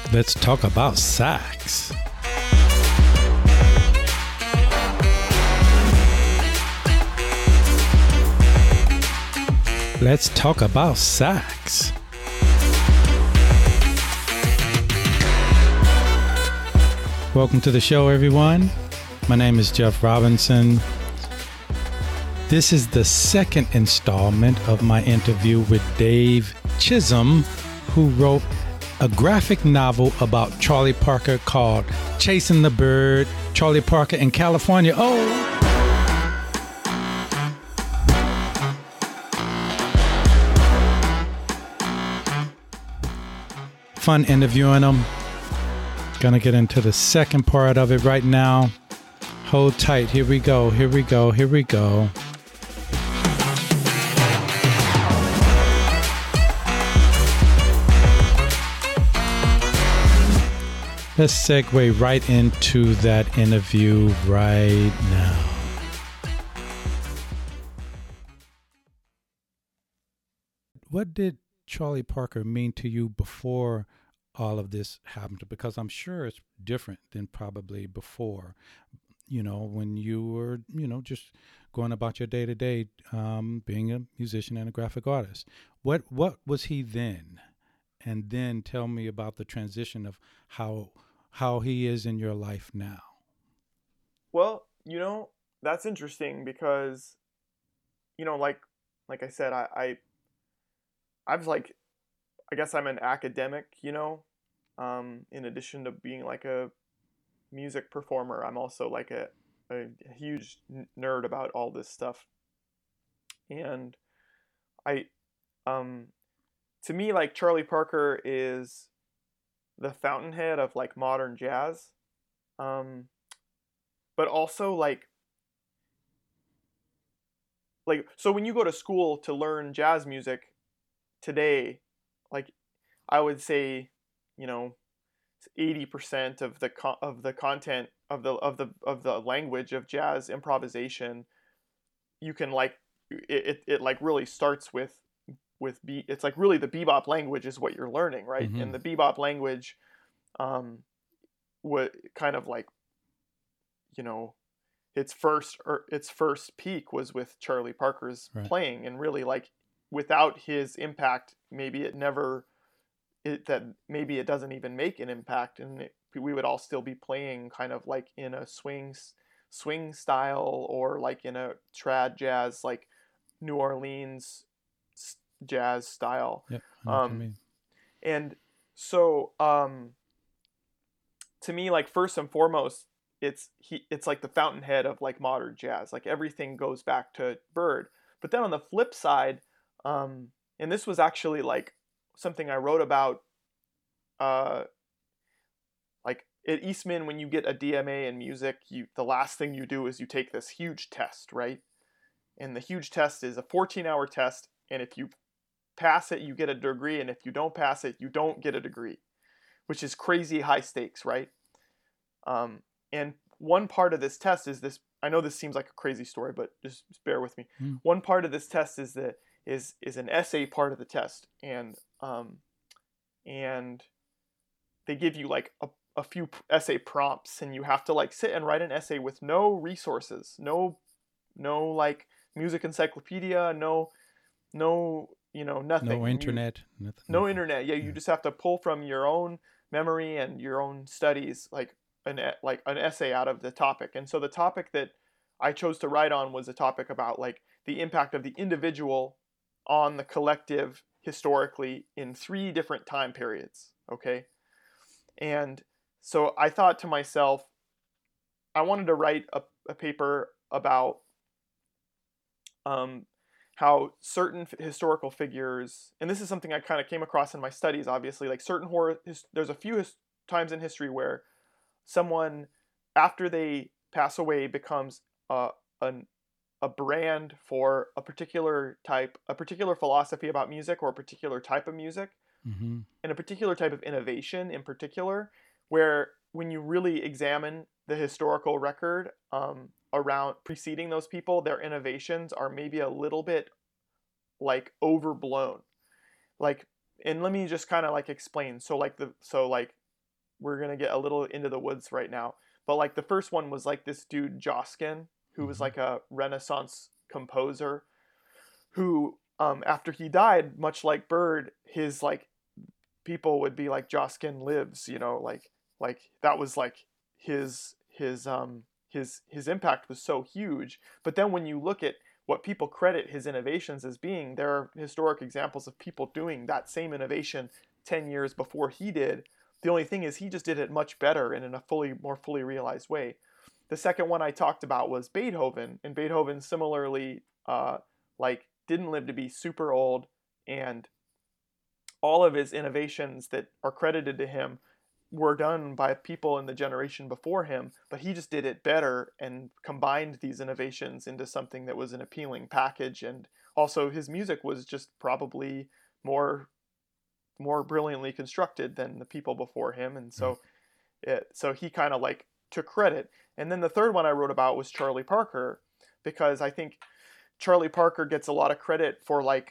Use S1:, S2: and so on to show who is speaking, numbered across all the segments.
S1: Let's talk about sax. Let's talk about sax. Welcome to the show, everyone. My name is Jeff Robinson. This is the second installment of my interview with Dave Chisholm, who wrote a graphic novel about Charlie Parker called Chasing the Bird, Charlie Parker in California. Oh! Fun interviewing him. Gonna get into the second part of it right now. Hold tight. Here we go. Here we go. Here we go. Let's segue right into that interview right now. What did Charlie Parker mean to you before all of this happened? Because I'm sure it's different than probably before, when you were, just going about your day to day, being a musician and a graphic artist. What was he then? And then tell me about the transition of how he is in your life now.
S2: Well, that's interesting because, like I said, I guess I'm an academic, in addition to being like a music performer, I'm also like a huge nerd about all this stuff. And to me, like Charlie Parker is the fountainhead of like modern jazz. But also so when you go to school to learn jazz music today, like I would say, 80% of the content of the language of jazz improvisation, you can it like really starts with it's like really the bebop language is what you're learning, right?
S1: Mm-hmm.
S2: And the bebop language, what kind of like, its first peak was with Charlie Parker's
S1: Right.
S2: playing, and really like without his impact, maybe it doesn't even make an impact, and we would all still be playing kind of like in a swing style, or like in a trad jazz, like New Orleans jazz style.
S1: Yep, I know what you mean.
S2: And so to me, like first and foremost, it's like the fountainhead of like modern jazz. Like everything goes back to Bird. But then on the flip side, and this was actually like something I wrote about, like at Eastman, when you get a DMA in music, the last thing you do is you take this huge test, right? And the huge test is a 14-hour test, and if you pass it, you get a degree, and if you don't pass it, you don't get a degree, which is crazy high stakes, right? And one part of this test is this. I know this seems like a crazy story, but just bear with me. One part of this test is an essay part of the test, and they give you like a few essay prompts, and you have to like sit and write an essay with no resources, no like music encyclopedia, no nothing.
S1: No internet.
S2: No internet. Yeah, you just have to pull from your own memory and your own studies, like an essay out of the topic. And so the topic that I chose to write on was a topic about like the impact of the individual on the collective historically in 3 different time periods. Okay. And so I thought to myself, I wanted to write a paper about how certain historical figures, and this is something I kind of came across in my studies, obviously, like there's a few times in history where someone, after they pass away, becomes a brand for a particular philosophy about music, or a particular type of music,
S1: Mm-hmm.
S2: and a particular type of innovation in particular, where when you really examine the historical record around preceding those people, their innovations are maybe a little bit like overblown. Like, and let me just kind of like explain. So like we're gonna get a little into the woods right now. But like the first one was like this dude Joskin, who was
S1: Hmm.
S2: like a Renaissance composer, who after he died, much like Bird, his like people would be like Joskin lives, you know, like that was like his impact was so huge. But then when you look at what people credit his innovations as being, there are historic examples of people doing that same innovation 10 years before he did. The only thing is he just did it much better and in a more fully realized way. The second one I talked about was Beethoven, and Beethoven similarly like didn't live to be super old, and all of his innovations that are credited to him were done by people in the generation before him, but he just did it better and combined these innovations into something that was an appealing package. And also his music was just probably more more brilliantly constructed than the people before him, and
S1: Right.
S2: so he kind of like took credit. And then the third one I wrote about was Charlie Parker, because I think Charlie Parker gets a lot of credit for like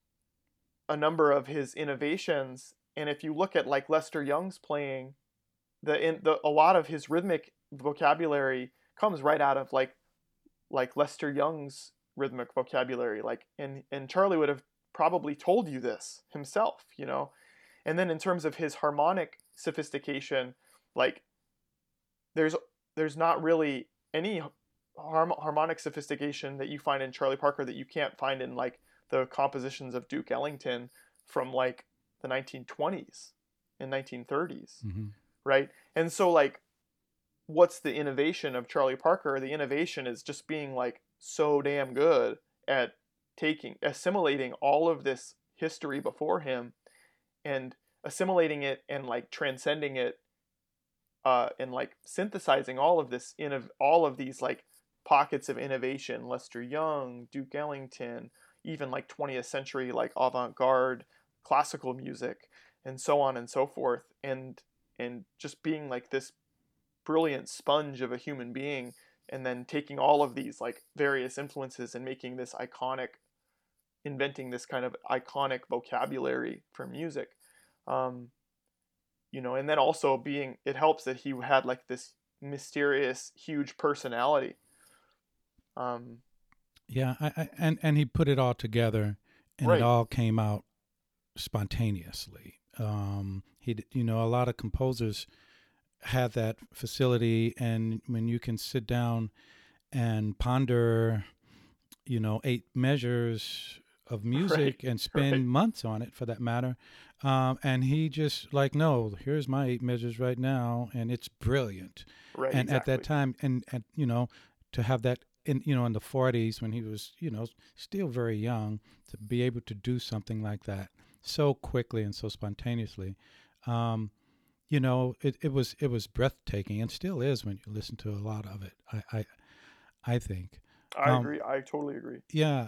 S2: a number of his innovations. And if you look at like Lester Young's playing, a lot of his rhythmic vocabulary comes right out of like Lester Young's rhythmic vocabulary. Like and Charlie would have probably told you this himself, you know. And then in terms of his harmonic sophistication, like there's there's not really any harmonic sophistication that you find in Charlie Parker that you can't find in like the compositions of Duke Ellington from like the 1920s and 1930s,
S1: Hmm.
S2: right? And so like what's the innovation of Charlie Parker? The innovation is just being like so damn good at assimilating all of this history before him and assimilating it and like transcending it and like synthesizing all of this all of these like pockets of innovation, Lester Young, Duke Ellington, even like 20th century like avant-garde classical music, and so on and so forth, and just being like this brilliant sponge of a human being, and then taking all of these like various influences and making this iconic, inventing this kind of iconic vocabulary for music. Um, you know, and then also being, it helps that he had like this mysterious huge personality. um
S1: Yeah, and he put it all together, and it
S2: right,
S1: all came out spontaneously. You know, a lot of composers have that facility, and when you can sit down and ponder, you know, 8 measures of
S2: right,
S1: music and
S2: right,
S1: spend months on it for that matter. And he just like, no, here's my 8 measures right now, and it's brilliant.
S2: right,
S1: And at that
S2: exactly.
S1: time, and you know, to have that in, you know, in the 40s when he was, you know, still very young, to be able to do something like that so quickly and so spontaneously, um, you know, it was breathtaking, and still is when you listen to a lot of it. I think.
S2: I
S1: Um,
S2: agree, I totally agree.
S1: yeah.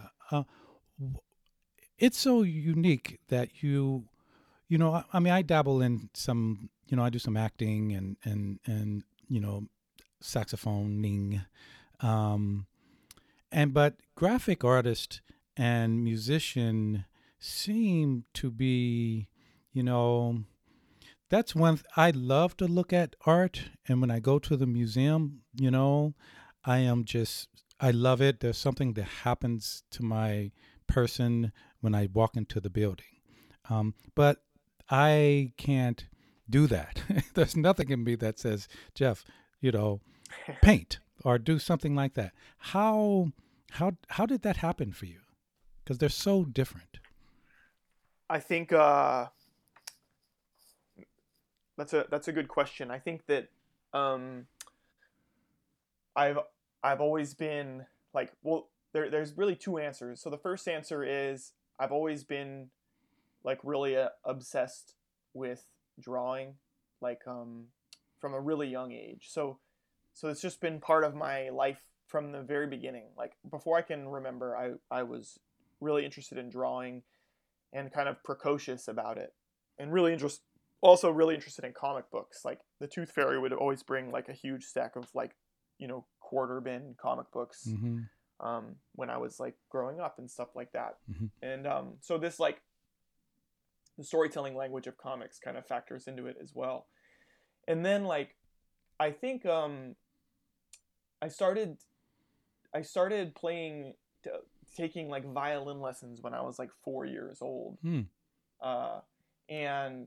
S1: It's so unique that you know, I mean, I dabble in some, you know, I do some acting and you know, saxophoning, um and but graphic artist and musician seem to be, you know, that's one I love to look at art, and when I go to the museum, you know, I am just, I love it. There's something that happens to my person when I walk into the building. But I can't do that. There's nothing in me that says, Jeff, you know, paint or do something like that. How did that happen for you? Because they're so different.
S2: I think that's a good question. I think that um I've I've always been like, well, there's really two answers. So the first answer is I've always been like really obsessed with drawing, like from a really young age. So it's just been part of my life from the very beginning. Like before I can remember, I was really interested in drawing and kind of precocious about it, and also really interested in comic books. Like the Tooth Fairy would always bring like a huge stack of like, you know, quarter bin comic books
S1: Hmm.
S2: when I was like growing up and stuff like that.
S1: Hmm.
S2: And so this like the storytelling language of comics kind of factors into it as well. and then like I think I started I started playing t- taking like violin lessons when I was like 4 years old.
S1: Hmm.
S2: Uh, and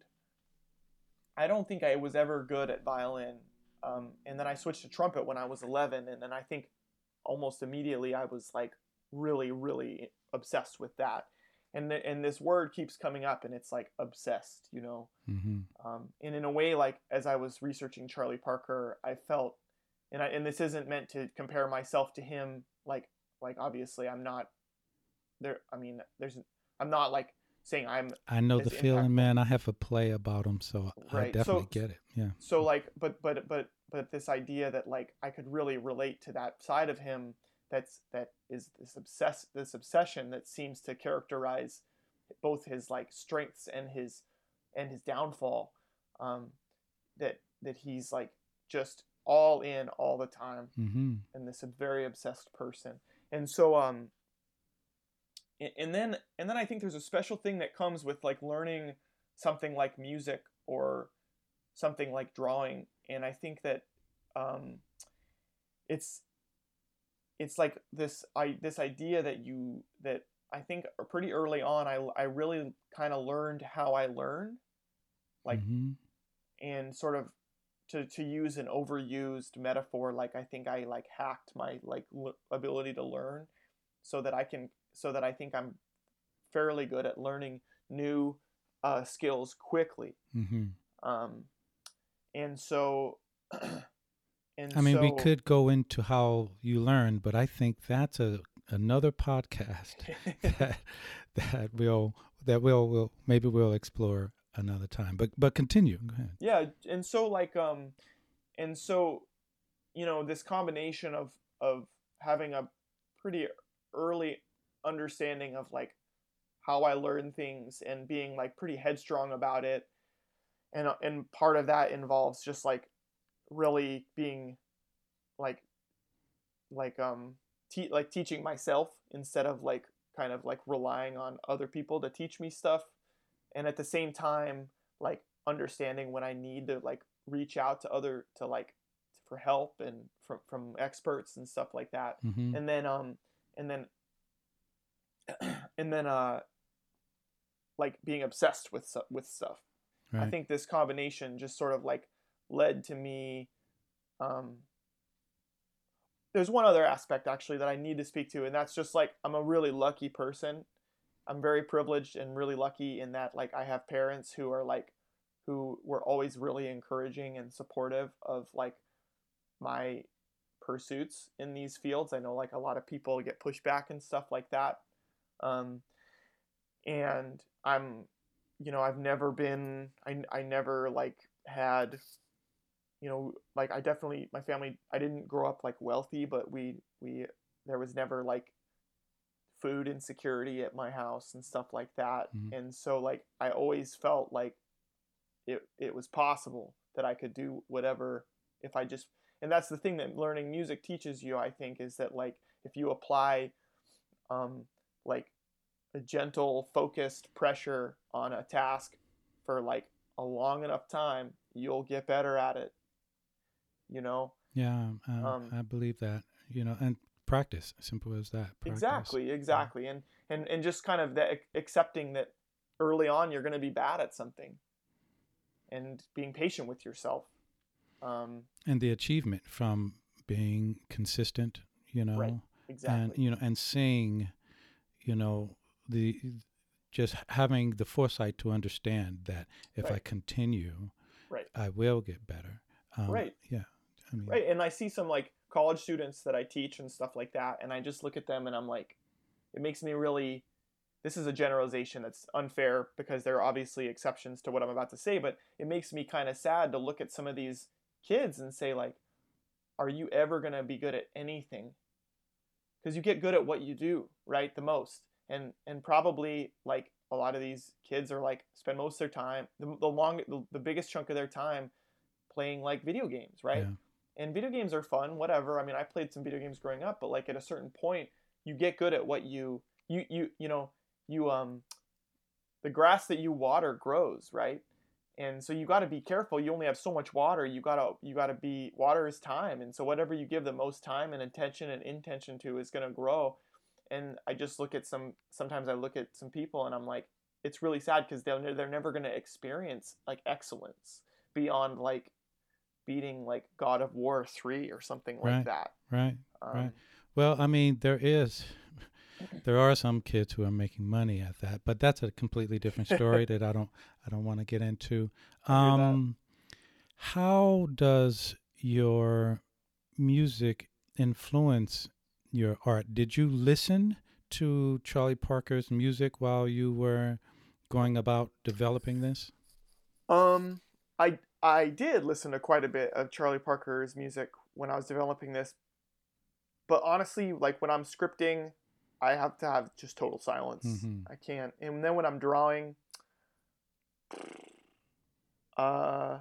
S2: I don't think I was ever good at violin. And then I switched to trumpet when I was 11, and then I think almost immediately I was like really, really obsessed with that. And this word keeps coming up, and it's like obsessed, you know.
S1: Mm-hmm.
S2: And in a way, like as I was researching Charlie Parker, I felt, and this isn't meant to compare myself to him, like obviously I'm not there. I mean, I'm not like saying I'm
S1: I know the
S2: as
S1: feeling,
S2: impactful,
S1: man. I have a play about them, so I
S2: right?
S1: definitely get it. Yeah.
S2: So like but this idea that like I could really relate to that side of him, that is this obsession that seems to characterize both his like strengths and his downfall, um that he's like just all in all the time,
S1: Mm-hmm.
S2: and this very obsessed person. And so and then I think there's a special thing that comes with like learning something like music or something like drawing. And I think that um, it's it's like this idea that I think pretty early on I really kind of learned how I learn, like,
S1: Mm-hmm.
S2: and sort of to use an overused metaphor, like I think I like hacked my like ability to learn, so that I think I'm fairly good at learning new skills quickly.
S1: Mm-hmm.
S2: Um, and so and
S1: I mean, we
S2: so
S1: could go into how you learn, but I think that's another podcast that that we'll maybe we'll explore another time. But continue. Go ahead.
S2: yeah, and so like and so you know, this combination of having a pretty early understanding of like how I learn things and being like pretty headstrong about it, and part of that involves just like really being like like teaching myself instead of like kind of like relying on other people to teach me stuff, and at the same time like understanding when I need to like reach out to other to like for help and from experts and stuff like that.
S1: Mm-hmm.
S2: And then and then and then like being obsessed with stuff. I
S1: Right.
S2: think this combination just sort of like led to me. um there's one other aspect actually that I need to speak to, and that's just like I'm a really lucky person. I'm very privileged and really lucky in that like I have parents who are like who were always really encouraging and supportive of like my pursuits in these fields. I know like a lot of people get pushback and stuff like that. Um, and I'm, you know, I've never been, I never like had, you know, like I definitely, my family, I didn't grow up like wealthy, but there was never like food insecurity at my house and stuff like that.
S1: Mm-hmm.
S2: And so like I always felt like it was possible that I could do whatever if I just, and that's the thing that learning music teaches you, I think, is that like if you apply um like a gentle focused pressure on a task for like a long enough time, you'll get better at it, you know.
S1: Yeah,
S2: um
S1: I believe that. You know, and practice. Simple as that. Practice.
S2: exactly,
S1: Yeah.
S2: exactly. And just kind of that accepting that early on you're going to be bad at something, and being patient with yourself. um
S1: And the achievement from being consistent. You
S2: right,
S1: know, and
S2: exactly,
S1: you know, and seeing, you know, the just having the foresight to understand that if I
S2: right,
S1: continue,
S2: right,
S1: I will get better.
S2: right,
S1: Yeah, I mean,
S2: right. And I see some like college students that I teach and stuff like that, and I just look at them and I'm like, it makes me really, this is a generalization that's unfair because there are obviously exceptions to what I'm about to say, but it makes me kind of sad to look at some of these kids and say like, are you ever going to be good at anything? Because you get good at what you do, right, the most. And probably like a lot of these kids are like spend most of their time, the biggest chunk of their time playing like video games, right?
S1: yeah,
S2: And video games are fun, whatever. I mean, I played some video games growing up, but like at a certain point you get good at what you know, you the grass that you water grows, right? And so you got to be careful. You only have so much water. You got to be, water is time. And so whatever you give the most time and attention and intention to is going to grow. And I just look at sometimes I look at some people and I'm like, it's really sad because they're never going to experience like excellence beyond like beating like God of War 3 or something like
S1: Right.
S2: that.
S1: Right. Right.
S2: Um,
S1: Well, I mean, there are some kids who are making money at that, but that's a completely different story that I don't want to get into.
S2: I hear that.
S1: Um, how does your music influence your art? Did you listen to Charlie Parker's music while you were going about developing this?
S2: Um, I did listen to quite a bit of Charlie Parker's music when I was developing this, but honestly, like when I'm scripting, I have to have just total silence.
S1: Mm-hmm.
S2: I can't. And then when I'm drawing, uh,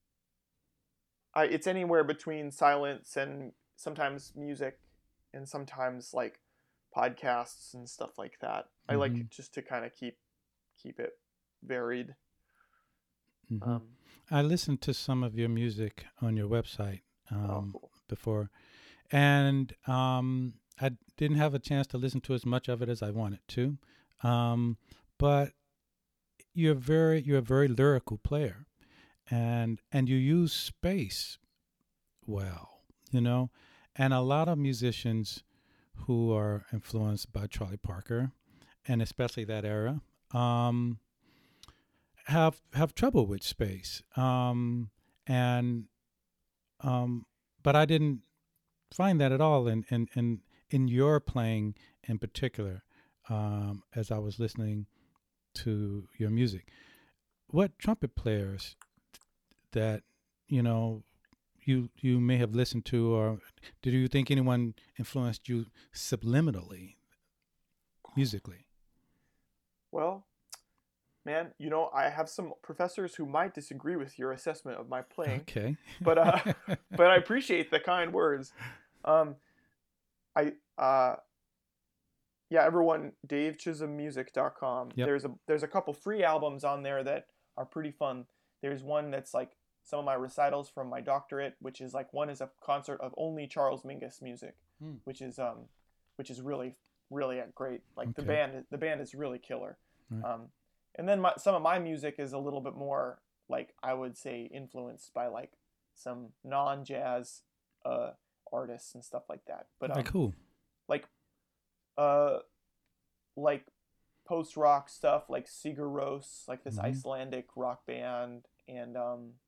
S2: it's anywhere between silence and sometimes music, and sometimes like podcasts and stuff like that. I
S1: Mm-hmm.
S2: like just to kind of keep it varied.
S1: Mm-hmm.
S2: Um,
S1: I listened to some of your music on your website
S2: oh, cool.
S1: before, and I didn't have a chance to listen to as much of it as I wanted to. Um, but you're a very lyrical player, and you use space well, you know, and a lot of musicians who are influenced by Charlie Parker, and especially that era, um, have trouble with space. And but I didn't find that at all in your playing in particular, as I was listening to your music. What trumpet players that you know you may have listened to, or did you think anyone influenced you subliminally musically?
S2: Well, man, I have some professors who might disagree with your assessment of my playing,
S1: Okay.
S2: but but I appreciate the kind words. Um, I Yeah, everyone, davechisholmmusic.com.
S1: Yep.
S2: There's a couple free albums on there that are pretty fun. There's one that's like some of my recitals from my doctorate, which is like one is a concert of only Charles Mingus music,
S1: Hmm.
S2: which is really great. Like
S1: Okay.
S2: the band is really killer.
S1: Right.
S2: Um, and then some of my music is a little bit more like I would say influenced by like some non-jazz uh artists and stuff like that. But
S1: Like who?
S2: like uh like post rock stuff like Sigur Rós, like this
S1: Mm-hmm.
S2: Icelandic rock band, and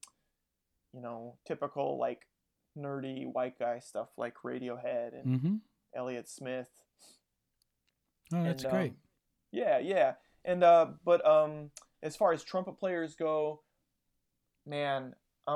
S2: typical like nerdy white guy stuff like Radiohead and
S1: Mm-hmm.
S2: Elliott Smith,
S1: Oh, that's
S2: and
S1: great.
S2: yeah, and but as far as trumpet players go, man,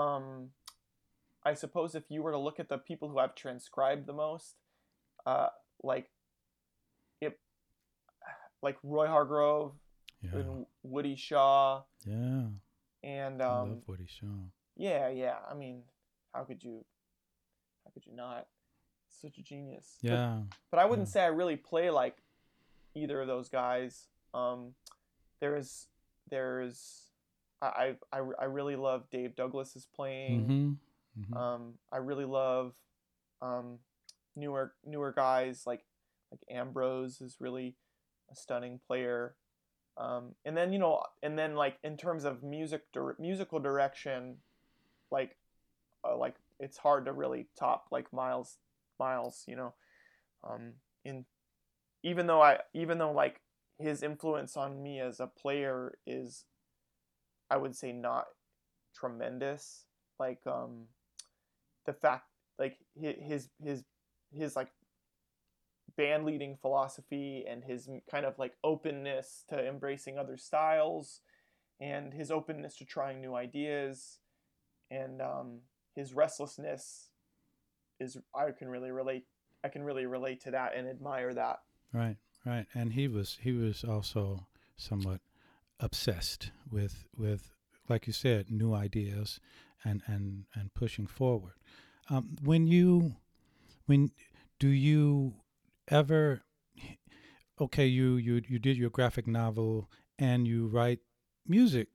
S2: I suppose if you were to look at the people who I've transcribed the most, uh, like it, like Roy Hargrove
S1: Yeah.
S2: and Woody Shaw,
S1: Yeah.
S2: and
S1: I love Woody Shaw.
S2: yeah. I mean, how could you how could you not? Such a genius.
S1: Yeah.
S2: But I
S1: Yeah.
S2: wouldn't say I really play like either of those guys. There's there's I really love Dave Douglas's playing.
S1: Mm-hmm. Mm-hmm.
S2: I really love um, newer guys like Ambrose is really a stunning player. And then like in terms of musical direction, like it's hard to really top like Miles. Um, in even though like his influence on me as a player is, I would say, not tremendous. Like the fact like his like band leading philosophy and his kind of like openness to embracing other styles and his openness to trying new ideas and his restlessness is I can really relate to that and admire that.
S1: Right. Right. And he was also somewhat obsessed with like you said new ideas and pushing forward. When you when do you ever okay you did your graphic novel and you write music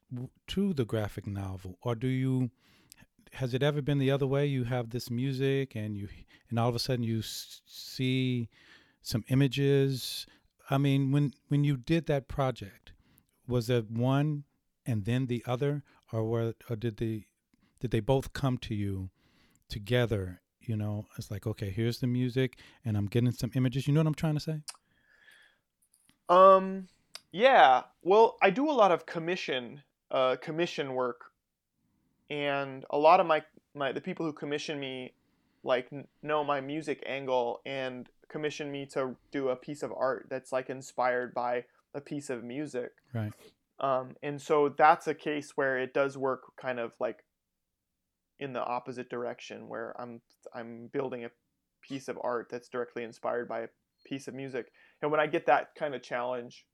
S1: to the graphic novel, or do you? Has it ever been the other way? You have this music, and all of a sudden you see some images. I mean, when you did that project, was it one and then the other, or did they both come to you together? You know, it's like, okay, here's the music, and I'm getting some images. You know what I'm trying to say?
S2: Um, yeah. Well, I do a lot of commission work, and a lot of the people who commission me, like know my music angle and commission me to do a piece of art that's like inspired by a piece of music.
S1: Right.
S2: And so that's a case where it does work kind of like in the opposite direction, where I'm building a piece of art that's directly inspired by a piece of music. And when I get that kind of challenge,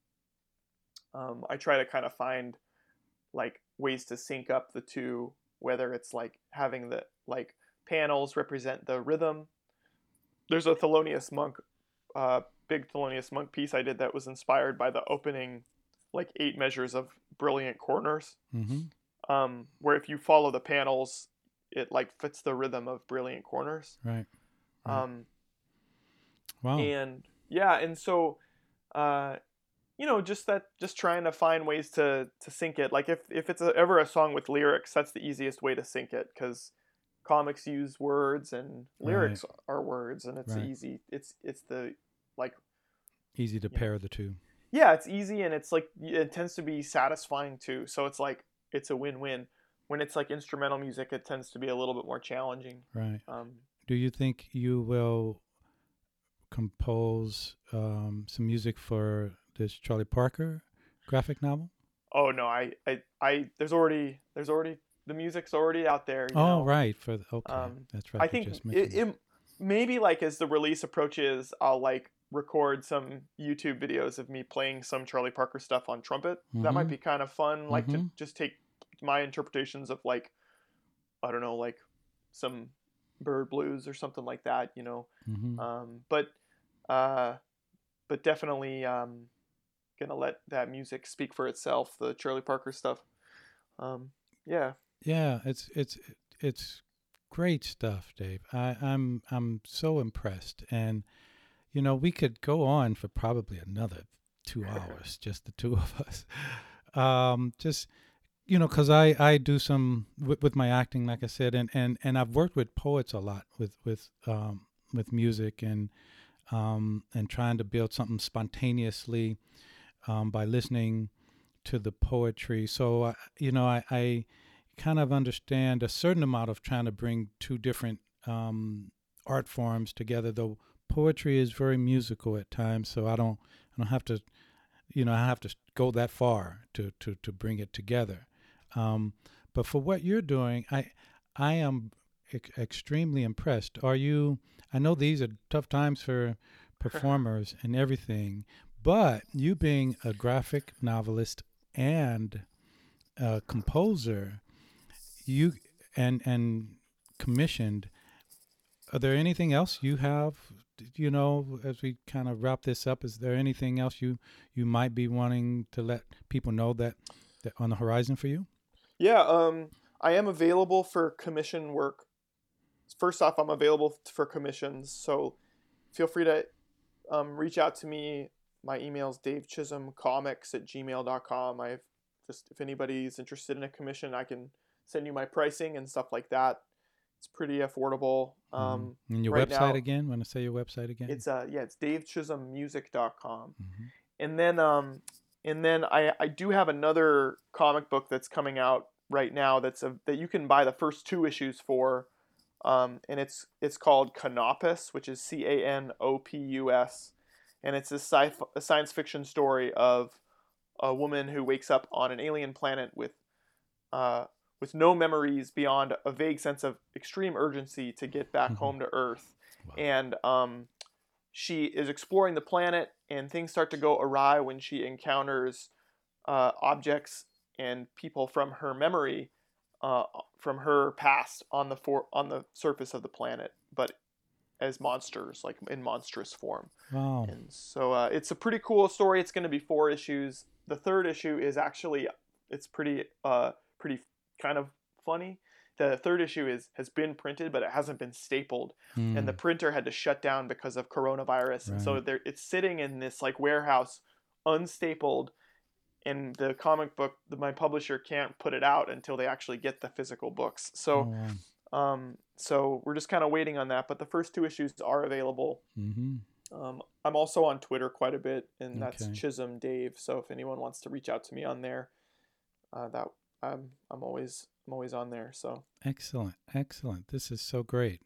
S2: I try to kind of find like ways to sync up the two, whether it's like having the like panels represent the rhythm. There's a Thelonious Monk, big Thelonious Monk piece I did that was inspired by the opening like 8 measures of Brilliant Corners,
S1: Mm-hmm.
S2: where if you follow the panels, it like fits the rhythm of Brilliant Corners.
S1: Right. Right.
S2: Um,
S1: Wow.
S2: and yeah, and so uh, just trying to find ways to sync it. Like if it's ever a song with lyrics, that's the easiest way to sync it, because comics use words and
S1: Right.
S2: lyrics are words, and it's
S1: Right.
S2: easy. It's the like
S1: Easy to
S2: you know
S1: pair the two.
S2: yeah, it's easy, and it's like it tends to be satisfying too. So it's like it's a win-win. When it's like instrumental music, it tends to be a little bit more challenging.
S1: Right.
S2: Um,
S1: Do you think you will compose some music for this Charlie Parker graphic novel?
S2: oh no, there's already the music's already out there.
S1: Oh, right. Okay,
S2: Um,
S1: that's right.
S2: I
S1: You
S2: think
S1: just mentioned that.
S2: it maybe like as the release approaches, I'll like record some YouTube videos of me playing some Charlie Parker stuff on trumpet. That might
S1: Mm-hmm.
S2: be kind of fun, like to
S1: Mm-hmm.
S2: just take my interpretations of like I don't know, like some bird blues or something like that, you know.
S1: Mm-hmm.
S2: Um, but uh, but definitely gonna let that music speak for itself. The Charlie Parker stuff. Um, yeah.
S1: Yeah, it's great stuff, Dave. I'm so impressed, and we could go on for probably another 2 hours, just the two of us. Just because I do some with my acting, like I said, and I've worked with poets a lot with music and trying to build something spontaneously by listening to the poetry. So I kind of understand a certain amount of trying to bring two different art forms together. Though poetry is very musical at times, so I don't have to I have to go that far to bring it together. Um, but for what you're doing, I am extremely impressed. Are you? I know these are tough times for performers and everything, but you being a graphic novelist and a composer, you and commissioned. Are there anything else you have? As we kind of wrap this up, is there anything else you might be wanting to let people know that on the horizon for you?
S2: Yeah, I am available for commission work. First off, I'm available for commissions, so feel free to reach out to me. My email is davechisholmcomics@gmail.com. I've just if anybody's interested in a commission, I can send you my pricing and stuff like that. It's pretty affordable.
S1: And your
S2: Right
S1: website
S2: now,
S1: again? Want to say your website again?
S2: it's davechisholmmusic.com.
S1: Mm-hmm.
S2: And then I do have another comic book that's coming out right now that you can buy the first 2 issues for, and it's called Canopus, which is Canopus, and it's a science fiction story of a woman who wakes up on an alien planet uh, with no memories beyond a vague sense of extreme urgency to get back home to Earth,
S1: Wow.
S2: and she is exploring the planet, and things start to go awry when she encounters objects and people from her memory, from her past on the surface of the planet, but as monsters, like in monstrous form.
S1: Wow.
S2: And so it's a pretty cool story. It's going to be 4 issues. The third issue is actually it's pretty kind of funny. The third issue has been printed, but it hasn't been stapled, and the printer had to shut down because of coronavirus, and so it's sitting in this like warehouse, unstapled, and the comic book, my publisher can't put it out until they actually get the physical books. So, so we're just kind of waiting on that. But the first 2 issues are available. I'm also on Twitter quite a bit, and that's Chisholm Dave. So if anyone wants to reach out to me on there, that I'm always on there. So
S1: excellent. This is so great.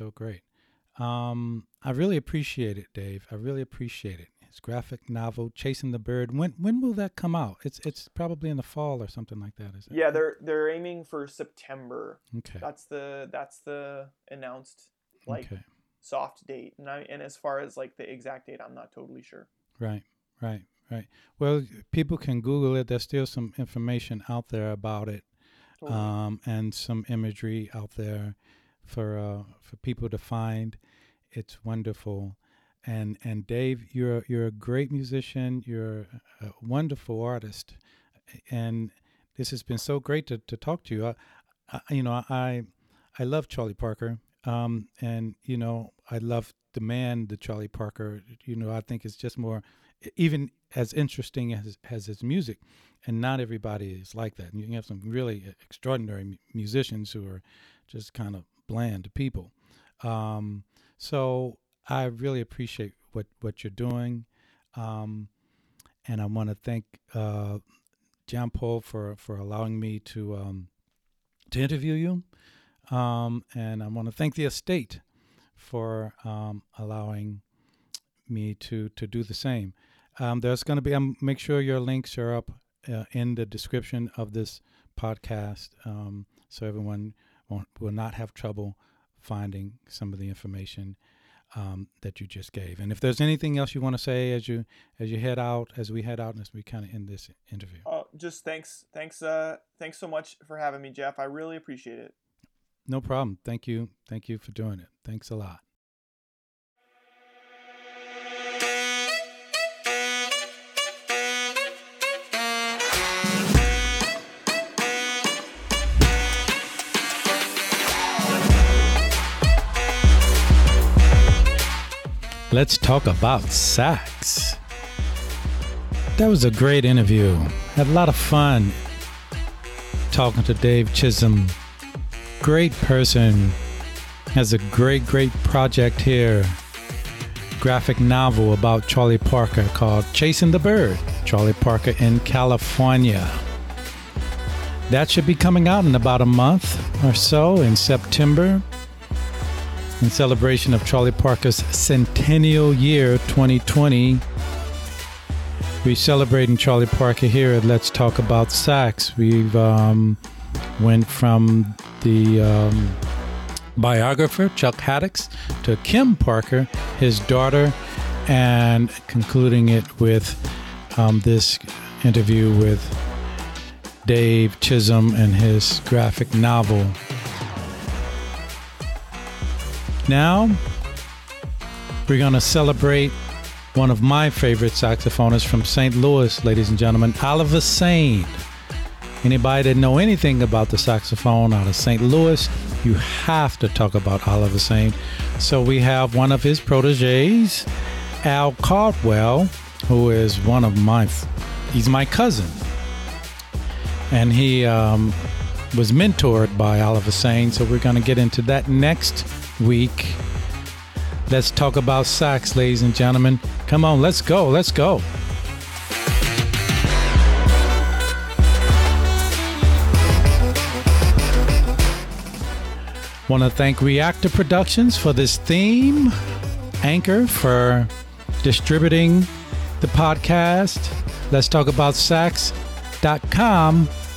S1: I really appreciate it, Dave. I really appreciate it. His graphic novel, Chasing the Bird. When will that come out? It's probably in the fall or something like that, is it?
S2: Yeah, they're aiming for September.
S1: Okay.
S2: That's the announced soft date, and as far as like the exact date, I'm not totally sure.
S1: Right. Well, people can Google it. There's still some information out there about it, and some imagery out there for people to find. It's wonderful. And Dave, you're a great musician. You're a wonderful artist, and this has been so great to talk to you. I love Charlie Parker, and I love the man, the Charlie Parker. I think it's just more, even as interesting as his music, and not everybody is like that. And you have some really extraordinary musicians who are just kind of bland people. So I really appreciate what you're doing, and I want to thank John Paul for allowing me to interview you, and I want to thank the estate for allowing me to do the same. There's going to be, make sure your links are up in the description of this podcast, so everyone will not have trouble finding some of the information that you just gave. And if there's anything else you want to say as we head out, and as we kind of end this interview.
S2: Just thanks so much for having me, Jeff. I really appreciate it.
S1: No problem. Thank you for doing it. Thanks a lot. Let's talk about sax. That was a great interview. Had a lot of fun talking to Dave Chisholm. Great person. Has a great project here. Graphic novel about Charlie Parker called Chasing the Bird. Charlie Parker in California. That should be coming out in about a month or so, in September, in celebration of Charlie Parker's centennial year 2020. We're celebrating Charlie Parker here at Let's Talk About Sax. We've went from the biographer, Chuck Haddix, to Kim Parker, his daughter, and concluding it with this interview with Dave Chisholm and his graphic novel. Now, we're going to celebrate one of my favorite saxophonists from St. Louis, ladies and gentlemen, Oliver Sane. Anybody that know anything about the saxophone out of St. Louis, you have to talk about Oliver Sane. So we have one of his proteges, Al Caldwell, who is he's my cousin. And he was mentored by Oliver Sane, so we're going to get into that next week. Let's talk about sax, ladies and gentlemen. Come on, let's go. Want to thank Reactor Productions for this theme, Anchor for distributing the podcast, Let's Talk About Sax.com,